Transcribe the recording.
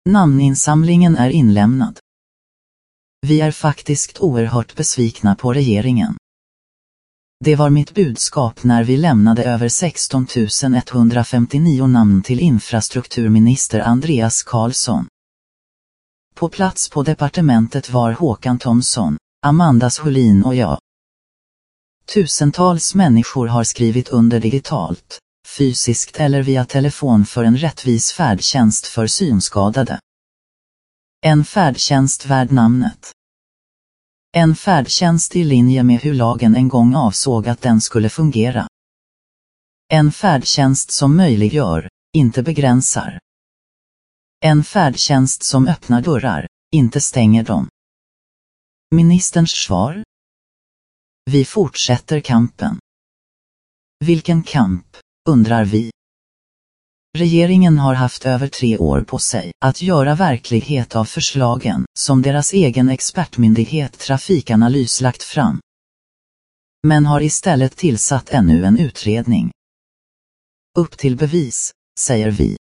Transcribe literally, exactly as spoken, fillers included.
Namninsamlingen är inlämnad. Vi är faktiskt oerhört besvikna på regeringen. Det var mitt budskap när vi lämnade över sexton tusen etthundrafemtionio namn till infrastrukturminister Andreas Carlsson. På plats på departementet var Håkan Thomsson, Amanda Schulin och jag. Tusentals människor har skrivit under digitalt, fysiskt eller via telefon för en rättvis färdtjänst för synskadade. En färdtjänst värd namnet. En färdtjänst i linje med hur lagen en gång avsåg att den skulle fungera. En färdtjänst som möjliggör, inte begränsar. En färdtjänst som öppnar dörrar, inte stänger dem. Ministerns svar? Vi fortsätter kampen. Vilken kamp, undrar vi. Regeringen har haft över tre år på sig att göra verklighet av förslagen som deras egen expertmyndighet Trafikanalys lagt fram. Men har istället tillsatt ännu en utredning. Upp till bevis, säger vi.